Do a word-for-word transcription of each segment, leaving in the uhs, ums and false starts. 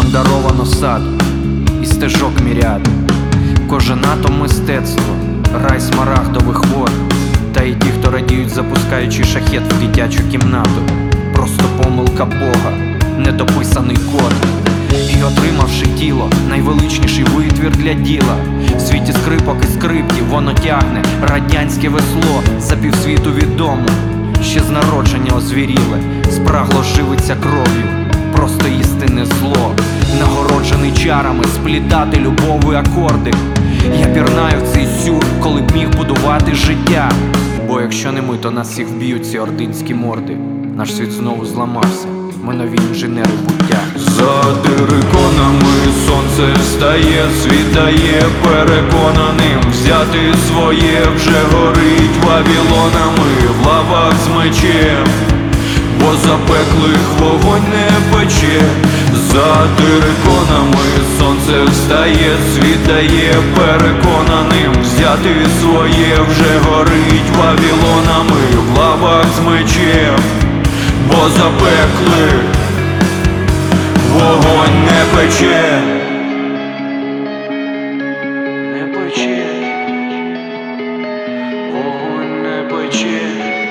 нам даровано сад і стежок міряд. Кожен атом мистецтво, рай смарагдових вод. Та й ті, хто радіють, запускаючи шахет в дитячу кімнату. Просто помилка Бога, недописаний код. І отримавши тіло, найвеличніший витвір для діла. В світі скрипок і скриптів воно тягне радянське весло. За півсвіту відомо, ще з народження озвіріле, спрагло живиться кров'ю, просто істинне зло. Нагороджений чарами сплітати любові акорди. Я пірнаю в цей сюр, коли б міг будувати життя. Бо якщо не ми, то нас всіх вб'ють ці ординські морди. Наш світ знову зламався, ми нові інженери буття. За териконами сонце встає, світає переконаним. Взяти своє вже горить вавілонами в лавах з мечем, бо запеклих вогонь не пече. За териконами сонце встає, світає переконаним. Взяти своє вже горить вавілонами в лавах з мечем, бо запеклих вогонь не пече. Не пече, вогонь не пече.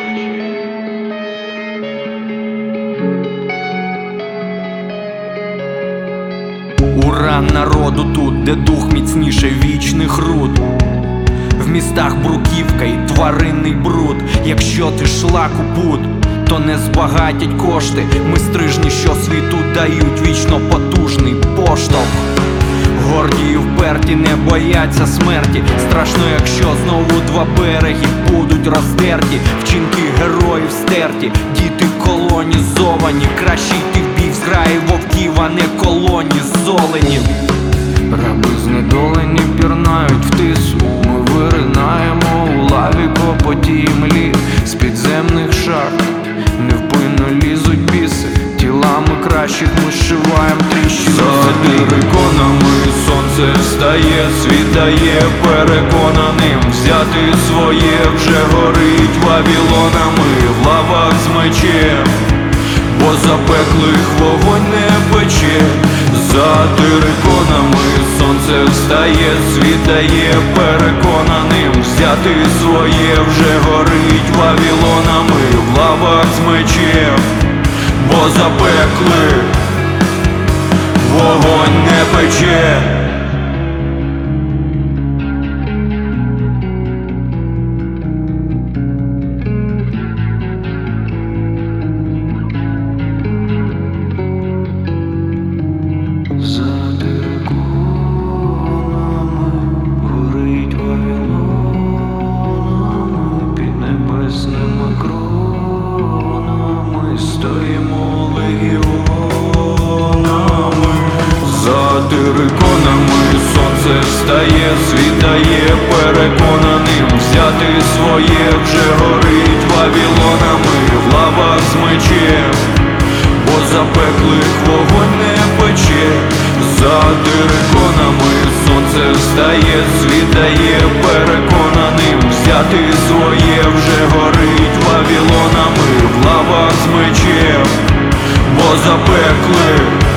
Ура народу тут, де дух міцніше вічних руд. В містах бруківка і тваринний бруд. Якщо ти шлак у пут, то не збагатять кошти. Ми стрижні, що світу дають вічно потужний поштовх. Горді і вперті не бояться смерті. Страшно, якщо знову два береги будуть роздерті. Вчинки героїв стерті, діти колонізовані. Краще йти в бій в зграї вовків, а не колоні золенів. Раби знедолені пірнають в тису. Ми виринаємо у лаві по потій млі. З підземних шахт невпинно лізуть біси. Тілами кращих ми зшиваємо тріщини. За териконами сонце встає, світає переконаним. Взяти своє вже горить вавілонами в лавах з мечем, бо запеклих вогонь не пече. За териконами сонце встає, світає переконаним. Взяти своє вже горить вавілонами в лавах з мечем, бо запеклих вогонь не пече. За териконами горить вавілонами, під небесними кронами стоїмо легіонами. За териконами сонце встає, світає переконаним. Взяти своє вже горить вавілонами в лавах з мечем, бо запеклих вогонь не пече. За териконами сонце встає, світає переконаним. Взяти своє вже горить вавілонами в лавах з мечем, бо запеклих